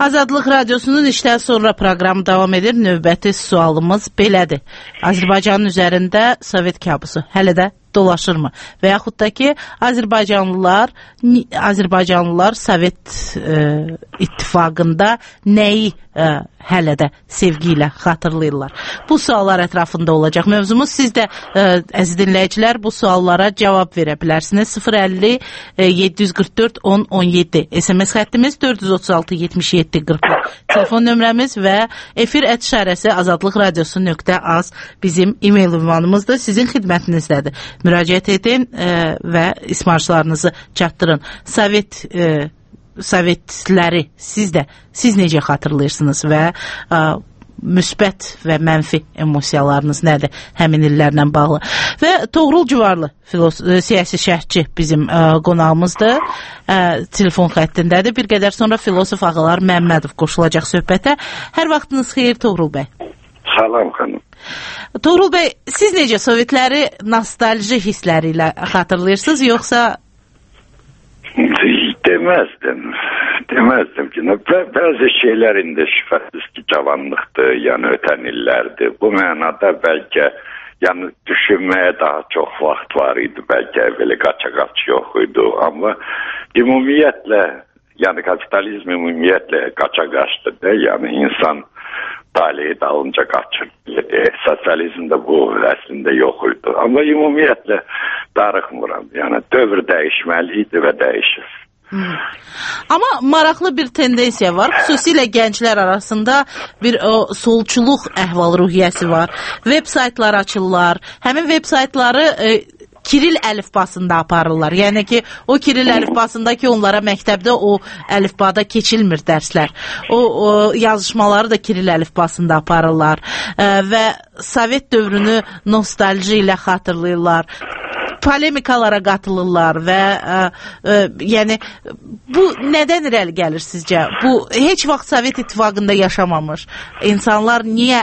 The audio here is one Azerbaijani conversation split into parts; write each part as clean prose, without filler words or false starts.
Azadlıq Radiosunun işdən sonra proqramı davam edir. Növbəti sualımız belədir. Azərbaycanın üzərində Sovet kabusu hələ də dolaşırmı? Və yaxud da ki, Azərbaycanlılar Sovet İttifaqında nəyi hələ də sevgi ilə xatırlayırlar? Bu suallar ətrafında olacaq. Mövzumuz siz də, əziz dinləyicilər, bu suallara cavab verə bilərsiniz. 050 744 10 17 SMS xəttimiz 436 77 41 telefon nömrəmiz və efir@azadlıqradiosu.az bizim e-mail ünvanımızdır. Sizin xidmətinizdədir. Müraciət edin və ismarışlarınızı çatdırın. Sovetləri siz necə xatırlayırsınız və müsbət və mənfi emosiyalarınız nədir həmin illərlə bağlı? Və Toğrul Cüvarlı siyasi şərhçi bizim qonağımızdır. Telefon xəttindədir. Bir qədər sonra filosof Ağalar Məmmədov qoşulacaq söhbətə. Hər vaxtınız xeyir Toğrul bəy. Salam xanım. Toğrul bəy, siz necə Sovetləri nostalji hissləri ilə xatırlayırsınız, yoxsa? Demezdim ki, bəzi şeylər indi şübhəsiz ki, cavanlıqdır, yəni ötən illərdir. Bu mənada bəlkə düşünməyə daha çox vaxt var idi, bəlkə belə qaça-qaç yox idi. Amma ümumiyyətlə, kapitalizm ümumiyyətlə qaça-qaçdır da, insan taleyi dalınca qaçır. Sosializmdə bu əslində yox idi. Amma ümumiyyətlə darıxmıram. Dövr dəyişməli idi və dəyişir. Amma maraqlı bir tendensiya var. Xüsusilə gənclər arasında bir solçuluq əhval-ruhiyyəsi var. Veb saytlar açırlar. Həmin veb saytları Kiril əlifbasında aparırlar. Yəni ki, o Kiril əlifbasında ki, onlara məktəbdə o əlifbada keçilmir dərslər. O yazışmaları da Kiril əlifbasında aparırlar və Sovet dövrünü nostalji ilə xatırlayırlar. Polemikalara qatılırlar və bu nədən irəli gəlir sizcə? Bu heç vaxt Sovet İttifaqında yaşamamış. İnsanlar niyə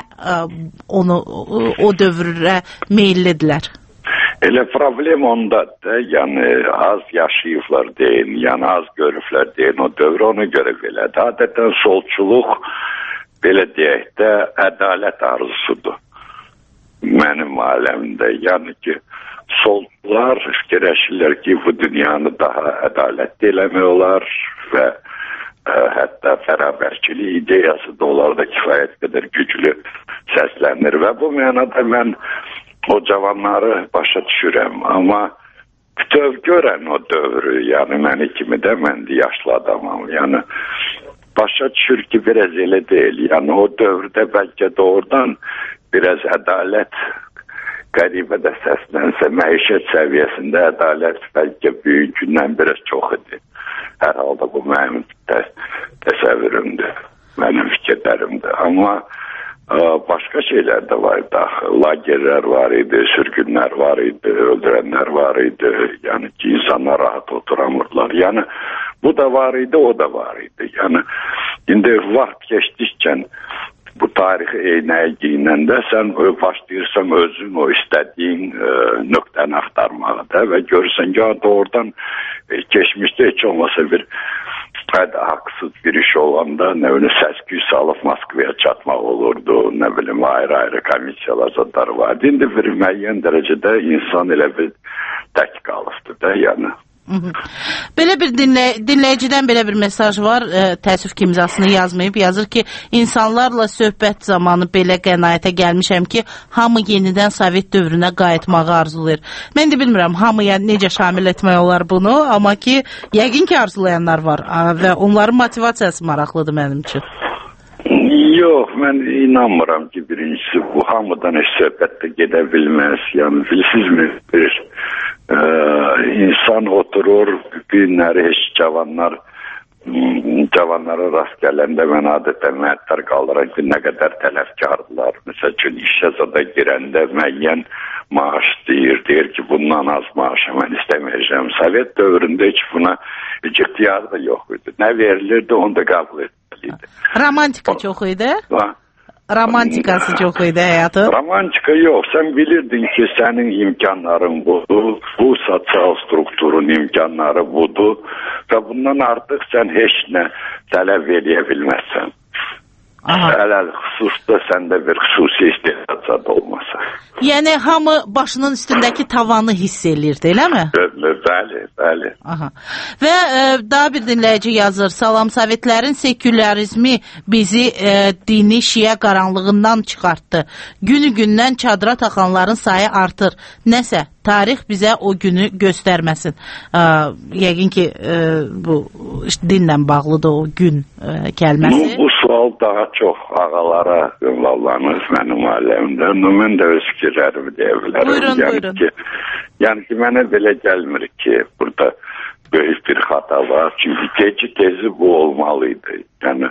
o dövrə meyillidirlər? Elə problem ondadır, az yaşayıblar deyin, az görüblər deyin, o dövr ona görə belədir. Adətən solçuluq, belə deyək də, ədalət arzusudur mənim aləmdə. Solcular fikirləşirlər ki, bu dünyanı daha ədalətli eləmək olar və hətta bərabərçilik ideyası da onlarda kifayət qədər güclü səslənir və bu mənada mən o cavanları başa düşürəm, amma bütöv görən o dövrü, məni kimi də mən də yaşlı adamam, başa düşür ki, biraz elə deyil, o dövrdə bəlkə doğrudan biraz ədalət qəribə də səslənsə, məişət səviyyəsində ədalət bəlkə büyünkündən biraz çox idi. Hər halda bu mənim təsəvvürümdür, mənim fikirlərimdir, amma başqa şeylər də var idi. Lagerlər var idi, sürgünlər var idi, öldürənlər var idi. Ki, insanlar rahat oturamırlar. Bu da var idi, o da var idi. İndi vaxt keçdikcə bu tarixi eynəyə giyinəndə sən başlayırsan özün o istədiyin nöqtəni axtarmağa da və görürsən ki, doğrudan keçmişdə heç olmasa bir haqsız bir iş olanda səs-küy salıb Moskvaya çatmaq olurdu, ayrı-ayrı komissiyalar zadları vardı. İndi bir müəyyən dərəcədə insan elə bir tək qalıbdır da, Belə bir dinləyicidən belə bir mesaj var, təəssüf ki, imzasını yazmayıb, yazır ki, insanlarla söhbət zamanı belə qənaətə gəlmişəm ki, hamı yenidən Sovet dövrünə qayıtmağı arzulayır. Mən də bilmirəm, hamıya necə şamil etmək olar bunu, amma ki, yəqin ki, arzulayanlar var və onların motivasiyası maraqlıdır mənim üçün. Yox, mən inanmıram ki, birincisi bu hamıdan heç söhbətdə gedə bilməz. Bilirsizmi, insan oturur, günləri heç cavanlara rast gələndə mən adətən məəttər qalıram ki, nə qədər tələfkardılar. Məsəl üçün, işə zada girəndə müəyyən maaş deyir ki, bundan az maaşa mən istəməyəcəm. Sovet dövründə heç buna ixtiyar da yox idi. Nə verilirdi, onu da qəbul etməliydi. Romantika çox idi? romantikası çox idi həyatın? Romantika yox. Sən bilirdin ki, sənin imkanların budur, bu sosial strukturun imkanları budur və bundan artıq sən heç nə tələb edə bilməzsən. Hələ xüsusda səndə bir xüsusi istedad olmasa. Yəni hamı başının üstündəki tavanı hiss eləyirdi, eləmi? Bəli. Aha. Və daha bir dinləyici yazır. Salam, Sovetlərin sekülərizmi bizi dini şiə qaranlığından çıxartdı. Günü-gündən çadıra taxanların sayı artır. Nəsə, tarix bizə o günü göstərməsin. Yəqin ki, bu dinlə bağlıdır o gün kəlməsi. Bu sual daha çox ağalara ünvanlanır mənim aləmdə. Mən də öz fikirlərimi deyə bilərəm. Buyurun. Yəni ki, mənə belə gəlmir ki, burada böyük bir xata var. Çünki geci-tezi bu olmalıydı. Yəni,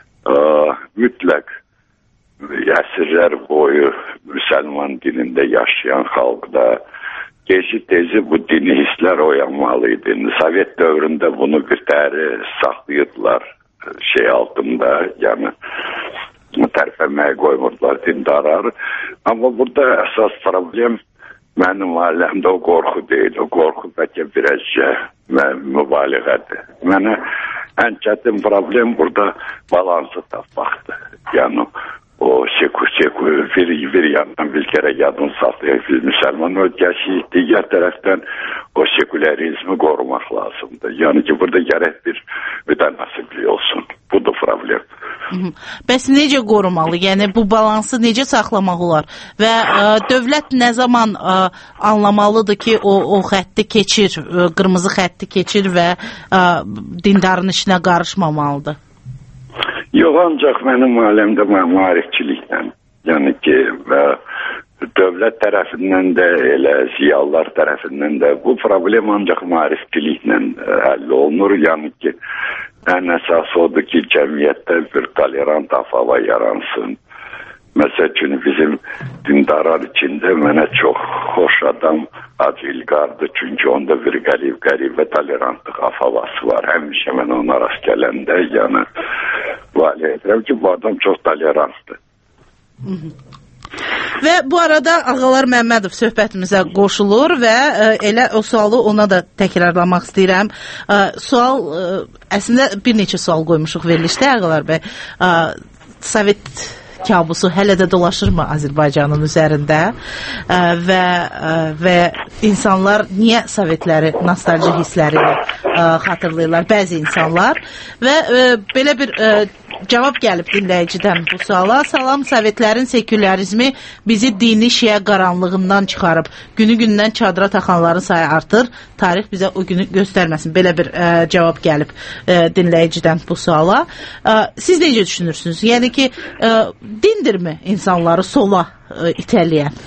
mütləq əsrlər boyu müsəlman dinində yaşayan xalqda geci-tezi bu dini hisslər oyanmalıydı. Sovet dövründə bunu qitəri saxlayırdılar altında, yəni tərpənməyə qoymurdular dindarları. Amma burada əsas problem mənim aləmdə o qorxu deyil. O qorxu bəlkə birəcə mübaliğədir. Mənə ən çətin problem burada balansı tapmaqdır. Yəni o bir yandan bir kere yadın saxlayaq, biz müsəlman ölkəsiyik, digər tərəfdən o sekülerizmi qorumaq lazımdır. Yəni ki, burada gərək bir mütənasiblik olsun. Budur problem. Bəs necə qorumalı? Yəni bu balansı necə saxlamaq olar? Və dövlət nə zaman anlamalıdır ki, o xətti keçir, qırmızı xətti keçir və dindarın işinə qarışmamalıdır? Yox, ancaq mənim aləmdə maarifçiliklə, yəni ki, və dövlət tərəfindən də, elə ziyalılar tərəfindən də bu problem ancaq maarifçiliklə həll olunur. Yəni ki, ən əsas odur ki, cəmiyyətdə bir tolerant hava yaransın. Məsəl üçün, bizim dindarlar içində mənə çox xoş adam Hacı İlqardır. Çünki onda bir qəribə tolerantlıq havası var. Həmişə mən ona rast gələndə, yəni, vali edirəm ki, bu adam çox tolerantdır. Və bu arada Ağalar Məmmədov söhbətimizə qoşulur və elə o sualı ona da təkrarlamaq istəyirəm. Sual, əslində bir neçə sual qoymuşuq verilişdə Ağalar bəy. Sovet kabusu hələ də dolaşırmı Azərbaycanın üzərində və insanlar niyə Sovetləri nostalji hissləri xatırlayırlar, bəzi insanlar və belə bir cavab gəlib dinləyicidən bu suala. Salam, Sovetlərin sekülərizmi bizi dini şiə qaranlığından çıxarıb. Günü-gündən çadıra taxanların sayı artır. Tarix bizə o günü göstərməsin. Belə bir cavab gəlib dinləyicidən bu suala. Siz necə düşünürsünüz? Yəni ki, dindirmi insanları sola itələyən?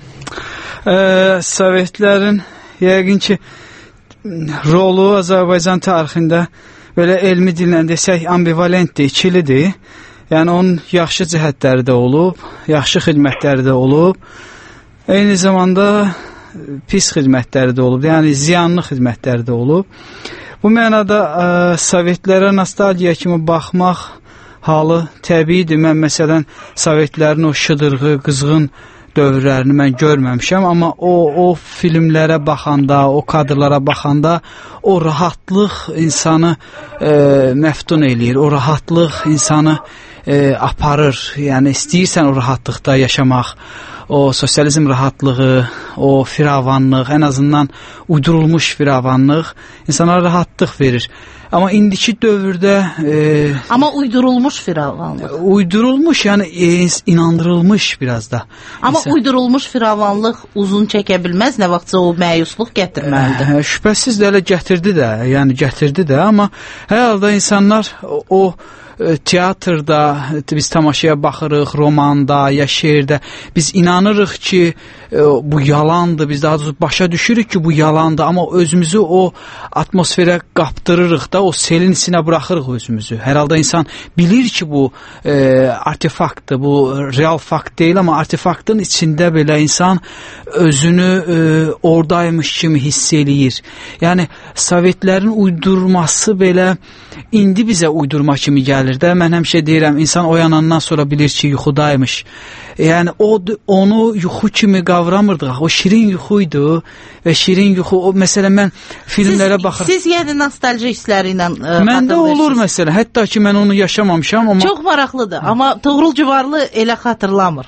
Sovetlərin yəqin ki rolu Azərbaycan tarixində belə elmi dillə desək ambivalentdir, ikilidir. Yəni onun yaxşı cəhətləri də olub, yaxşı xidmətləri də olub. Eyni zamanda pis xidmətləri də olub, yəni ziyanlı xidmətləri də olub. Bu mənada Sovetlərə nostalgiya kimi baxmaq halı təbiidir. Mən məsələn Sovetlərin o şıdırğı, qızğın dövrlərini mən görməmişəm, amma o filmlərə baxanda, o kadrlara baxanda o rahatlıq insanı məftun eləyir, o rahatlıq insanı aparır. Yəni istəyirsən o rahatlıqda yaşamaq, o sosializm rahatlığı, o firavanlıq, ən azından uydurulmuş firavanlıq insanlara rahatlıq verir. Amma indiki dövrdə... Amma uydurulmuş firavanlıq. Uydurulmuş, yəni inandırılmış biraz da. Amma uydurulmuş firavanlıq uzun çəkə bilməz, nə vaxtsa o məyusluq gətirməlidir. Şübhəsiz də elə gətirdi də, amma hər halda insanlar o teatrda biz tamaşaya baxırıq, romanda, ya şeirdə biz inanırıq ki bu yalandır, biz daha doğrusu başa düşürük ki bu yalandır, amma özümüzü o atmosferə qaptırırıq da, o selin içinə buraxırıq özümüzü. Hər halda insan bilir ki bu artefaktdır, bu real fakt deyil, amma artefaktın içində belə insan özünü oradaymış kimi hiss eləyir. Yəni Sovetlərin uydurması belə indi bizə uydurma kimi gəlir də. Mən həmişə deyirəm, insan oyanandan sonra bilir ki, yuxudaymış. Yəni onu yuxu kimi qavramırdıq. O şirin yuxuydu və şirin yuxu, o məsələn mən filmlərə baxıram. Siz yəni nostalji hissləri ilə məndə olur məsələn, hətta ki mən onu yaşamamışam, amma çox maraqlıdır. Amma Toğrul Civarlı elə xatırlamır.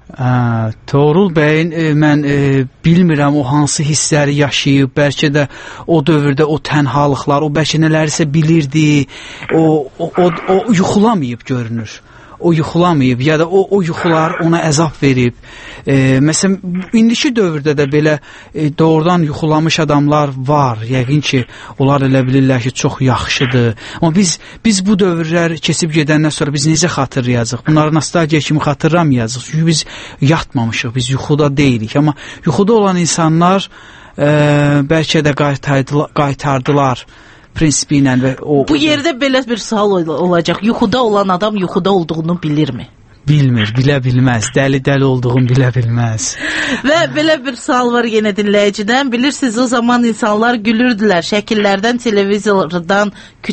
Toğrul bəyin mən bilmirəm o hansı hissləri yaşayıb, bəlkə də o dövrdə o tənhalıqlar, o bəlkə nələrisə bilirdi, o yuxulamayıb görünür. O yuxulamayıb ya da o yuxular ona əzab verib. Məsələn, indiki dövrdə də belə doğrudan yuxulamış adamlar var. Yəqin ki, onlar elə bilirlər ki, çox yaxşıdır. Amma biz bu dövrlər keçib gedəndən sonra biz necə xatırlayacaq? Bunları nostalgiya kimi xatırlamayacaq. Çünki biz yatmamışıq, biz yuxuda deyilik. Amma yuxuda olan insanlar bəlkə də qaytardılar prinsipi ilə və bu yerdə belə bir sual olacaq. Yuxuda olan adam yuxuda olduğunu bilirmi? Bilmir, bilə bilməz. Dəli olduğunu bilə bilməz. Və belə bir sual var yenə dinləyicidən. Bilirsiniz, o zaman insanlar gülürdülər. Şəkillərdən, televizordan,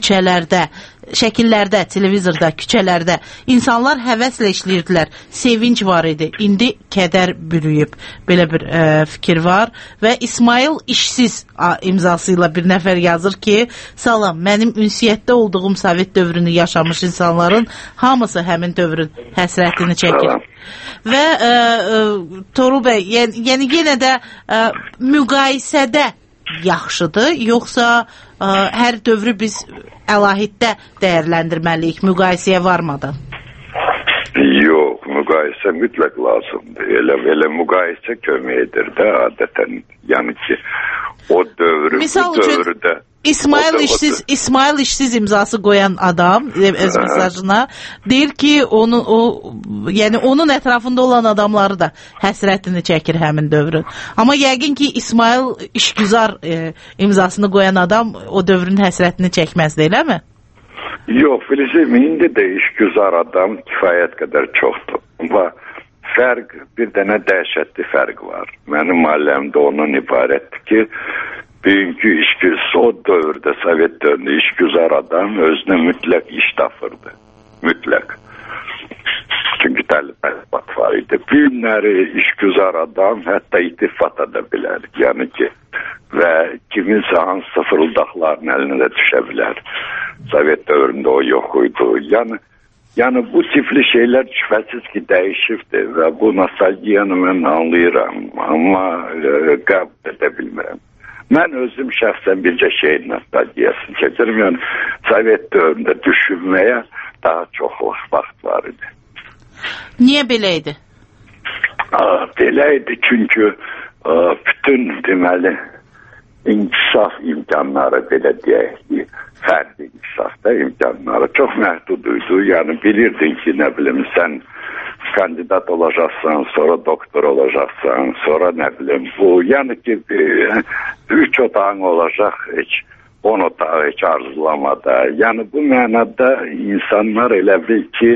şəkillərdə, televizorda, küçələrdə insanlar həvəslə işləyirdilər. Sevinç var idi. İndi kədər bürüyüb. Belə bir fikir var. Və İsmail işsiz imzası ilə bir nəfər yazır ki, salam, mənim ünsiyyətdə olduğum Sovet dövrünü yaşamış insanların hamısı həmin dövrün həsrətini çəkir. Və Toğrul bəy, yəni yenə də müqayisədə yaxşıdır, yoxsa hər dövrü biz əlahiddə dəyərləndirməliyik, müqayisəyə varmadan? Yox, müqayisə mütləq lazımdır. Elə müqayisə kömək edir də adətən. Yəni ki, o dövrü, misal bu dövrdə... İsmail işsiz imzası qoyan adam öz mesajına deyir ki, yəni onun ətrafında olan adamları da həsrətini çəkir həmin dövrün. Amma yəqin ki, İsmail işgüzar imzasını qoyan adam o dövrün həsrətini çəkməzdi, eləmi? Yox, Filizim, indi də işgüzar adam kifayət qədər çoxdur. Və fərq, bir dənə dəhşətli fərq var. Mənim aləmdə ondan ibarətdir ki, bugünkü o dövrdə, Sovet dövründə işgüzar adam özünə mütləq iş tapırdı. Mütləq. Çünki tələbat var idi. Bir günləri işgüzar adam hətta itifat da bilər. Yəni ki, və kiminsə hansısa fırıldaqların əlinə düşə bilər. Sovet dövründə o yox idi. Yəni bu tipli şeylər şübhəsiz ki, dəyişibdir və bu nostalgiyanı mən anlayıram, amma qəbul edə bilmirəm. Mən özüm şəxsən bircə şeyin nostalgiyasını çəkirəm. Yəni, Sovet dövründə düşünməyə daha çox vaxt var idi. Niyə belə idi? Belə idi çünki bütün deməli inkişaf imkanları, belə deyək ki, fərdi inkişafda imkanları çox məhdud idi. Yəni bilirdin ki, nə bilim, sən kandidat olacaqsan, sonra doktor olacaqsan, sonra nə bilim bu, yəni ki 3 otağın olacaq, heç 10 otağı heç arzulamada. Yəni bu mənada insanlar elə bil ki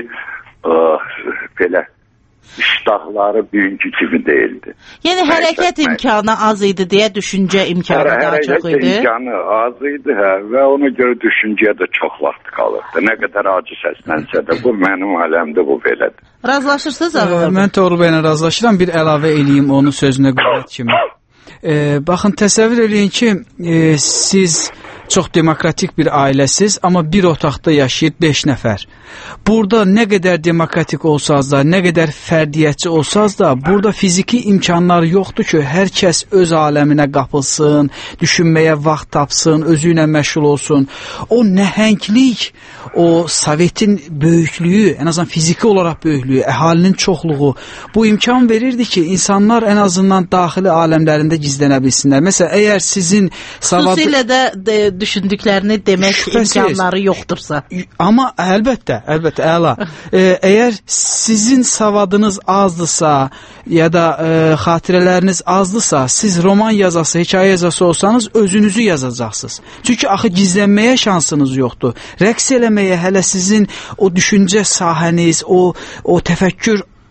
belə iştahları bugünkü kimi deyildi. Yəni hərəkət imkanı az idi deyə düşüncə imkanı daha çox idi. Hərəkət imkanı az idi və ona görə düşüncəyə də çox vaxt qalırdı. Nə qədər acı səslənsə də bu mənim aləmdə bu belədir. Razılaşırsınız Ağlar? Mən Toğrul bəylə razılaşıram. Bir əlavə eləyim onun sözünə qüvvət kimi. Baxın, təsəvvür eləyin ki, siz çox demokratik bir ailəsiz, amma bir otaqda yaşayır 5 nəfər. Burada nə qədər demokratik olsaz da, nə qədər fərdiyyətçi olsaz da, burada fiziki imkanlar yoxdur ki, hər kəs öz aləminə qapılsın, düşünməyə vaxt tapsın, özü ilə məşğul olsun. O nəhənglik, o Sovetin böyüklüyü, ən azından fiziki olaraq böyüklüyü, əhalinin çoxluğu bu imkan verirdi ki, insanlar ən azından daxili aləmlərində gizlənə bilsinlər. Məsələn, əgər sizin xüsusilə də düşündüklərini demək imkanları yoxdursa. Amma əlbəttə, əla. Əgər sizin savadınız azdırsa, ya da xatirələriniz azdırsa, siz roman yazası, hekayə yazası olsanız, özünüzü yazacaqsınız. Çünki axı gizlənməyə şansınız yoxdur. Rəqs eləməyə hələ sizin o düşüncə sahəniz, o təfəkkür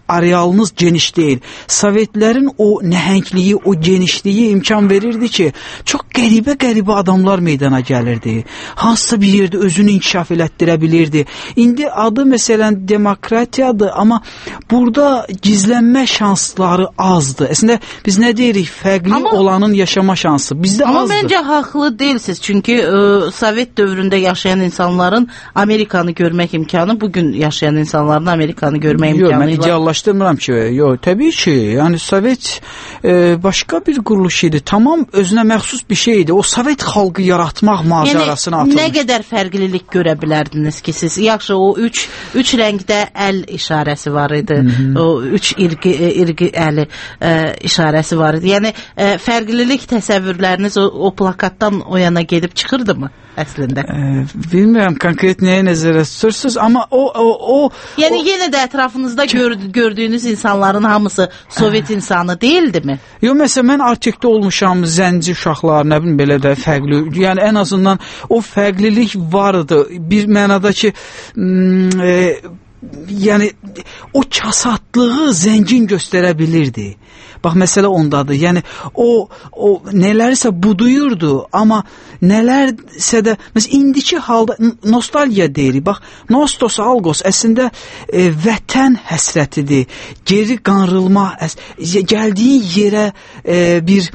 arealınız geniş deyil. Sovetlərin o nəhəngliyi, o genişliyi imkan verirdi ki, çox qəribə adamlar meydana gəlirdi. Hansısa bir yerdə özünü inkişaf elətdirə bilirdi. İndi adı məsələn demokratiyadır, amma burada gizlənmə şansları azdır. Əslində biz nə deyirik? Fərqli olanın yaşama şansı bizdə azdır. Amma məncə haqlı deyilsiniz. Çünki Sovet dövründə yaşayan insanların Amerikanı görmək imkanı bugün yaşayan insanların Amerikanı görmək imkanı. Yox, mən ideallaşdırmıram ki. Yox, təbii ki. Yəni Sovet başqa bir quruluş idi. Tamam özünə məxsus bir şey idi. O Sovet xalqı yaratmaq macərasına atılmış. Nə qədər fərqlilik görə bilərdiniz ki siz? Yaxşı, o üç rəngdə əl işarəsi var idi. O üç irqi əli işarəsi var idi. Yəni fərqlilik təsəvvürləriniz o plakatdan o yana gedib çıxırdı mı əslində? Bilmirəm konkret nəyə nəzərə tutursunuz, amma o yəni yenə də ətrafınızda gördüyünüz insanların hamısı Sovet insanı değildi mi? Yox, məsələn mən Artekdə olmuşam, zənci uşaqlar, nə bilim belə də fərqli. Yəni ən azından o fərqlilik vardı. Bir mənada ki yəni o kasatlığı zəngin göstərə bilirdi. Bax, məsələ ondadır. Yəni, o nələrsə buduyurdu, amma nələrsə də, məsələn, indiki halda nostalgiya deyirik. Bax, nostos algos əslində vətən həsrətidir, geri qanrılma, gəldiyin yerə bir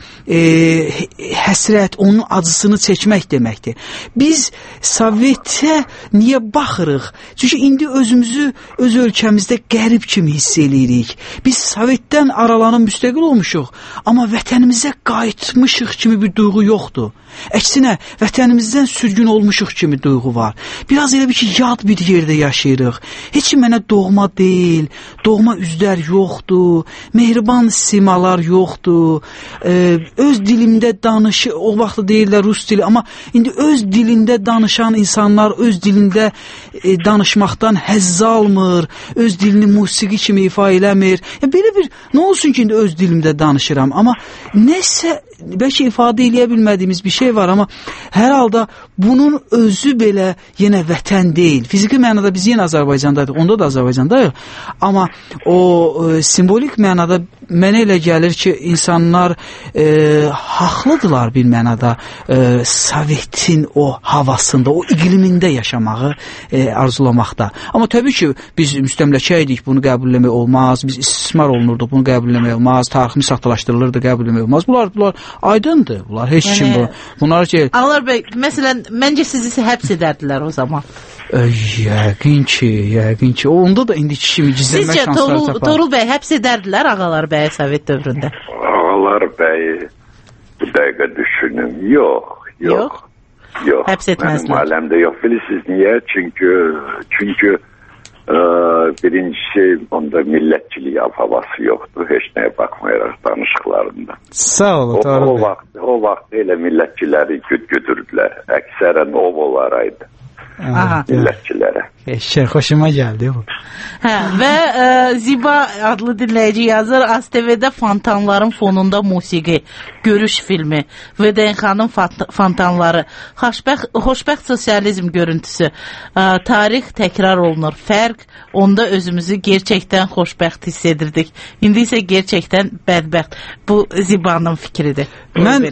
həsrət, onun acısını çəkmək deməkdir. Biz Sovetə niyə baxırıq? Çünki indi özümüzü öz ölkəmizdə qərib kimi hiss edirik. Biz Sovetdən aralanıb müstəqil olmuşuq, amma vətənimizə qayıtmışıq kimi bir duyğu yoxdur. Əksinə, vətənimizdən sürgün olmuşuq kimi duyğu var. Biraz elə bir ki, yad bir yerdə yaşayırıq. Heç mənə doğma deyil, doğma üzlər yoxdur, mehriban simalar yoxdur, öz dilimdə danışı, o vaxt deyirlər Rus dili, amma indi öz dilində danışan insanlar öz dilində danışmaqdan həzz almır, öz dilini musiqi kimi ifa eləmir. Belə bir, nə olsun ki, indi öz dilimdə danışıram, amma nəsə bəlkə ifadə eləyə bilmədiyimiz bir şey var, amma hər halda bunun özü belə yenə vətən deyil. Fiziki mənada biz yenə Azərbaycandayıq, onda da Azərbaycandayıq, amma o simbolik mənada mənə elə gəlir ki, insanlar haqlıdırlar bir mənada Sovetin o havasında, o iqlimində yaşamağı arzulamaqda. Amma təbii ki, biz müstəmləkə idik, bunu qəbul etmək olmaz, biz istismar olunurduq, bunu qəbul etmək olmaz, tariximiz saxtalaşdırılırdı, qəbul etmək olmaz. Bunlar aydındır, bunlar heç kim bu. Bunlar ki... Ağalar bəy, məsələn, məncə sizi həbs edərdilər o zaman. Yəqin ki, onda da indiki kimi gizlənmək şansları tapar. Sizcə Torul bəy həbs edərdilər Ağalar bəyə Sovet dövründə? Ağalar bəy bu dəqiqə düşünüm. Yox. Həbs etməzlər. Mənim aləmdə yox. Bilirsiniz niyə? Çünki birincisi onda millətçilik havası yoxdur. Heç nəyə baxmayaraq danışıqlarında. Sağ olun. O vaxt elə millətçiləri güdürdülər. Əksərən ovolaraydı. Millətçilərə. Xoşuma gəldi bu. Və Ziba adlı dinləyici yazır, ASTV-də Fontanların fonunda musiqi, görüş filmi, VDNX-nın fontanları, xoşbəxt sosializm görüntüsü, tarix təkrar olunur, fərq, onda özümüzü gerçəkdən xoşbəxt hiss edirdik. İndi isə gerçəkdən bədbəxt. Bu Ziba'nın fikridir. Mən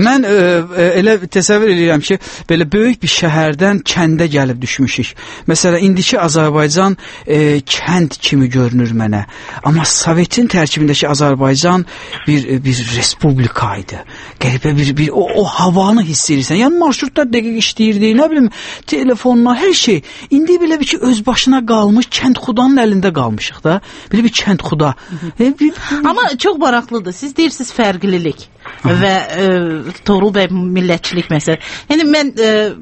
elə təsəvvür edirəm ki, belə böyük bir şəhərdən kəndə gəlib düşmüşük. Məsələn, indiki Azərbaycan kənd kimi görünür mənə. Amma Sovetin tərkibindəki Azərbaycan bir respublika idi. Qəribə bir o havanı hiss edirsən. Yəni marşrutlar dəqiq işləyirdi, nə bilim, telefonlar, hər şey. İndi belə bir ki, öz başına qalmış kənd xudanın əlində qalmışıq da. Belə bir kənd xuda. Amma çox maraqlıdır. Siz deyirsiniz fərqlilik və Torul bəy millətçilik məsələ. Yəni mən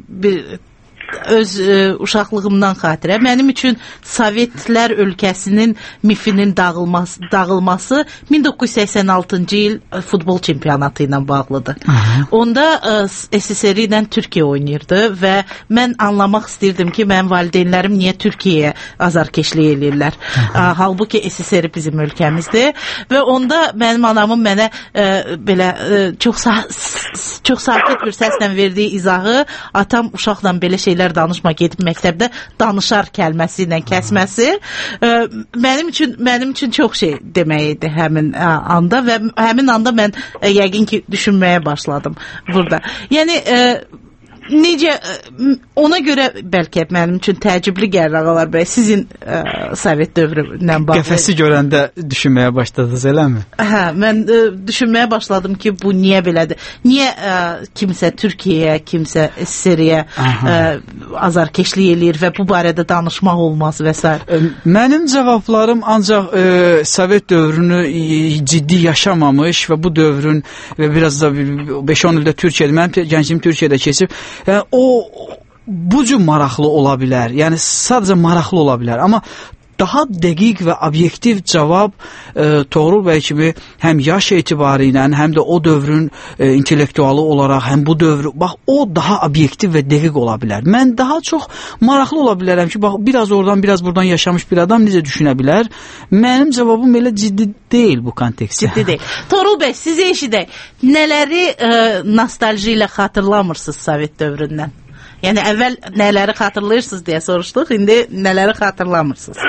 öz uşaqlığımdan xatirə, mənim üçün Sovetlər ölkəsinin mifinin dağılması 1986-cı il futbol çempionatı ilə bağlıdır. Onda SSR ilə Türkiyə oynayırdı və mən anlamaq istəyirdim ki, mənim valideynlərim niyə Türkiyəyə azarkeşlik eləyirlər. Halbuki SSR bizim ölkəmizdir və onda mənim anamın mənə belə çox sakit bir səslə verdiyi izahı, atam uşaqla belə şeylər şeylər danışma, gedib məktəbdə danışar kəlməsi ilə kəsməsi mənim üçün çox şey demək idi həmin anda və həmin anda mən yəqin ki düşünməyə başladım burada. Yəni necə, ona görə bəlkə mənim üçün təəccüblü gəlir Ağalar bəy, sizin Sovet dövründən bağlı. Qəfəsi görəndə düşünməyə başladınız, eləmi? Hə, mən düşünməyə başladım ki, bu niyə belədir? Niyə kimsə Türkiyəyə, kimsə SSR-yə azarkeşlik eləyir və bu barədə danışmaq olmaz və s. Mənim cavablarım ancaq Sovet dövrünü ciddi yaşamamış və bu dövrün və biraz da 5-10 ildə Türkiyədə, mənim gəncliyim Türkiyədə keçib, yəni, o bu cür maraqlı ola bilər, yəni sadəcə maraqlı ola bilər, amma daha dəqiq və obyektiv cavab Toğrul bəy kimi həm yaş etibarı ilə, həm də o dövrün intellektualı olaraq, həm bu dövrü, bax, o daha obyektiv və dəqiq ola bilər. Mən daha çox maraqlı ola bilərəm ki, bax, biraz oradan, biraz buradan yaşamış bir adam necə düşünə bilər? Mənim cavabım elə ciddi deyil bu kontekstdə. Ciddi deyil. Toğrul bəy, sizə eşidək, nələri nostalji ilə xatırlamırsınız Sovet dövründən? Yəni, əvvəl nələri xatırlayırsınız deyə soruşduq, indi nələri xatırlamırsınız?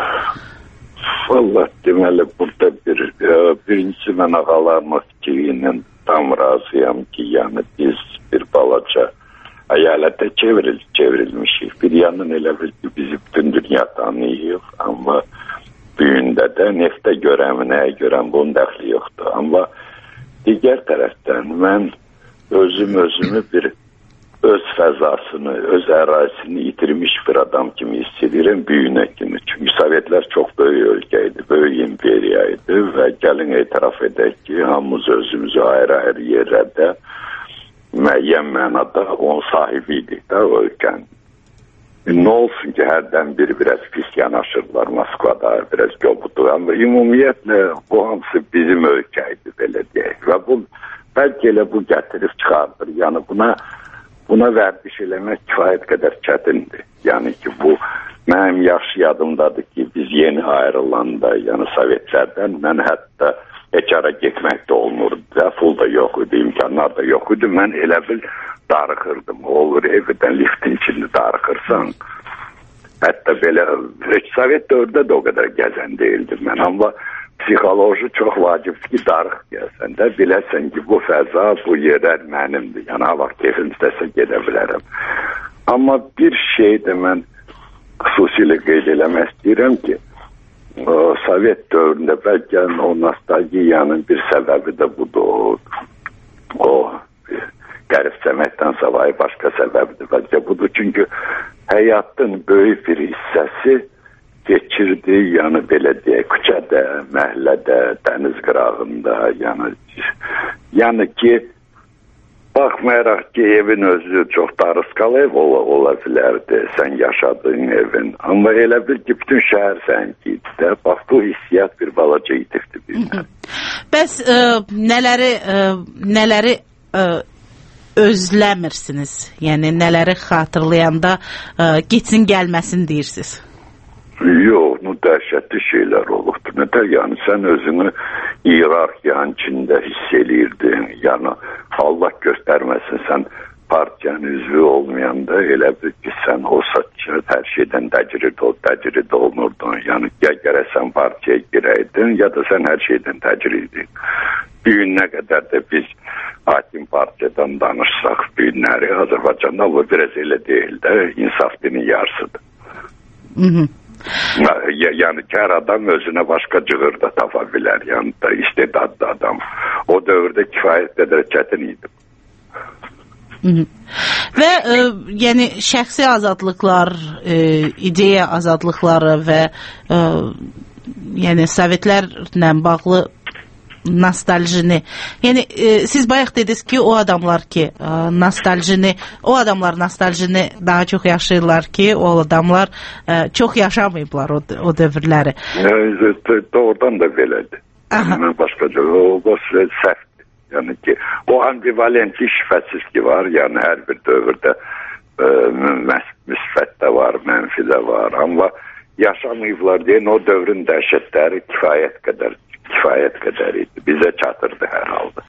Vallahi deməli, burada birincisi mən Ağalarla fikri tam razıyam ki, yəni biz bir balaca əyalətə çevrilmişik. Bir yandan elə bil ki, bizi bütün dünya tanıyıq, amma büyündə də neftə görəm, nəyə görəm, bunun dəxli yoxdur. Amma digər tərəfdən mən özümü bir öz fəzasını, öz ərazisini itirmiş bir adam kimi hiss edirəm büyünə kimi. Çünki Sovetlər çox böyük ölkəydi, böyük imperiyaydı və gəlin etiraf edək ki, hamımız özümüzü ayrı-ayrı yerlərdə müəyyən mənada onun sahibiydik də o ölkənin. Nə olsun ki, hərdən biri biraz pis yanaşırlar Moskvada, biraz göbudur. Amma ümumiyyətlə bu hamısı bizim ölkəydi, belə deyək. Və bu, bəlkə elə bu gətirib çıxardır. Yəni buna vərdiş eləmək kifayət qədər çətindir. Yəni ki, bu mənim yaxşı yadımdadır ki, biz yeni ayrılanda, yəni Sovetlərdən mən hətta heç ara getmək də olmurdu. Pul da yox idi, imkanlar da yox idi. Mən elə bil darıxırdım. Olur, evdən liftin içində darıxırsan. Hətta belə, Sovet dövrdə də o qədər gəzən deyildim mən. Amma psixoloji çox vacibdir ki, darıq gəlsən də, biləsən ki, bu fəza, bu yerlər mənimdir. Yəni, vaxt keyfim istəsə gedə bilərəm. Amma bir şey də mən xüsusilə qeyd eləmək istəyirəm ki, Sovet dövründə bəlkə o nostalgiyanın bir səbəbi də budur. O qəribsəməkdən savayı başqa səbəbidir. Bəlkə budur, çünki həyatın böyük bir hissəsi geçirdi, yəni belə deyək, küçədə, məhəllədə, dəniz qırağında, yəni ki, baxmayaraq ki, evin özü çox darısqal ev ola bilərdi, sən yaşadığın evin, amma elə bil ki, bütün şəhər sənki idi də, bax, bu hissiyat bir balaca itirdi bizdən. Bəs nələri özləmirsiniz? Yəni, nələri xatırlayanda getsin, gəlməsin deyirsiniz? Yox, dəhşətli şeylər olubdur. Nətər, yəni sən özünü iyerarxiyanın içində hiss edirdin. Yəni Allah göstərməsin, sən partiyanın üzvü olmayanda elə bir ki, sən o hər şeydən təcrid olunurdun. Yəni gərək sən partiyaya girəydin ya da sən hər şeydən təcrid edin. Bir gün nə qədər də biz hakim partiyadan danışsaq günləri Azərbaycanda bu biraz elə deyil də, insaf dinin yarısıdır. Yəni kər adam özünə başqa cığır da tapa bilər, yəni da istedadlı adam. O dövrdə kifayət qədər çətin idi. Və yəni şəxsi azadlıqlar, ideya azadlıqları və yəni Sovetlərlə bağlı nostaljini. Yəni siz bayaq dediniz ki, o adamlar nostaljini daha çox yaşayırlar ki, o adamlar çox yaşamayıblar o dövrləri. Doğrudan da belədir. Yəni başqaca o səhvdir. Yəni ki, o ambivalentlik şübhəsiz ki var. Yəni hər bir dövrdə müsbət də var, mənfi də var. Amma yaşamayıblar deyən o dövrün dəhşətləri kifayət qədər idi. Bizə çatırdı hər halda.